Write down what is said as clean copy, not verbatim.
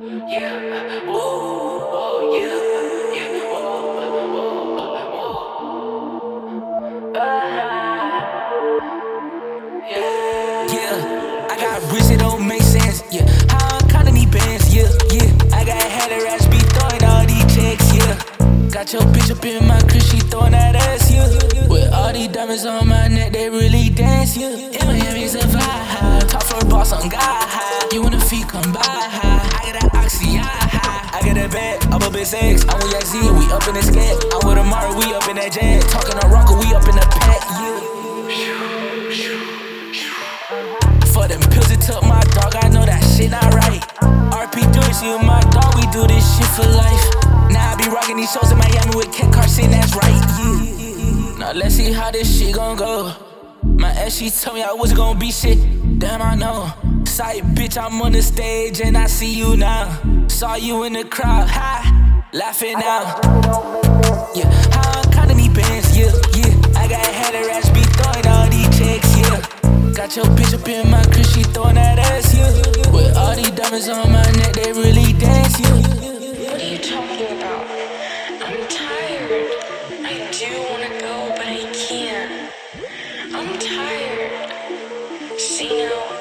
Yeah, whoa, whoa, yeah, yeah, whoa, whoa, yeah. Yeah, I got rich, it don't make sense. Yeah, how I'm counting these bands. Yeah, yeah. I got header rats, be throwing all these checks. Yeah, got your bitch up in my crib, she throwing that ass. Yeah, with all these diamonds on my neck, they really dance. Yeah, in Miami's a vibe. Talk for a boss on God high. You wanna feet come by high. I got that oxy high. I got that bag, I'm a bit sex. I'm with YZ, we up in the scat. I'm with Amari, we up in that jet. Talking to Rocco, we up in the pack. Yeah. For them pills, it took my dog, I know that shit not right. RP do it, she with my dog, we do this shit for life. Now I be rocking these shows in Miami with Ken Carson, that's right, yeah. Now let's see how this shit gon' go. My ex, she told me I wasn't gon' be shit, damn I know. Side bitch, I'm on the stage and I see you now. Saw you in the crowd, ha, laughing out. Yeah, how I'm counting these bands, yeah, yeah. I got header rats, be throwing all these checks, yeah. Got your bitch up in my crib, she throwing that ass, yeah. With all these diamonds on my neck, they really dance, yeah. What are you talking about? I'm tired. I do wanna go, but I can't. I'm tired. See now,